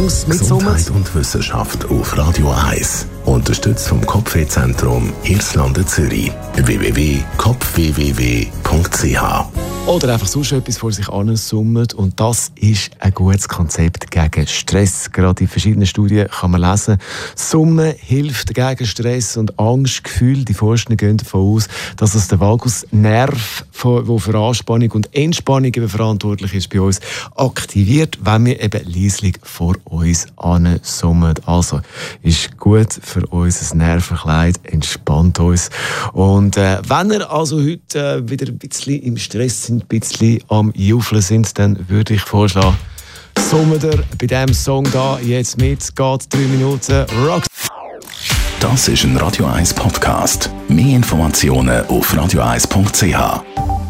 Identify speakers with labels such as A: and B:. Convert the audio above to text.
A: Valgus mit
B: Gesundheit und Wissenschaft auf Radio 1. Unterstützt vom Kopfwehzentrum Irlande Zürich. www.kopfwww.ch.
A: Oder einfach sonst etwas vor sich ansummen. Und das ist ein gutes Konzept gegen Stress. Gerade in verschiedenen Studien kann man lesen, Summen hilft gegen Stress und Angstgefühl. Die Forscher gehen davon aus, dass es der Valgusnerv, der für Anspannung und Entspannung verantwortlich ist, bei uns aktiviert, wenn wir eben leislich vor uns ansummen. Also ist gut für unser Nervenkleid, entspannt uns. Und wenn ihr also heute wieder ein bisschen im Stress sind, ein bisschen am Juffeln sind, dann würde ich vorschlagen, summen ihr bei diesem Song da jetzt mit. Geht 3 Minuten. Rock.
B: Das ist ein Radio 1 Podcast. Mehr Informationen auf radio1.ch.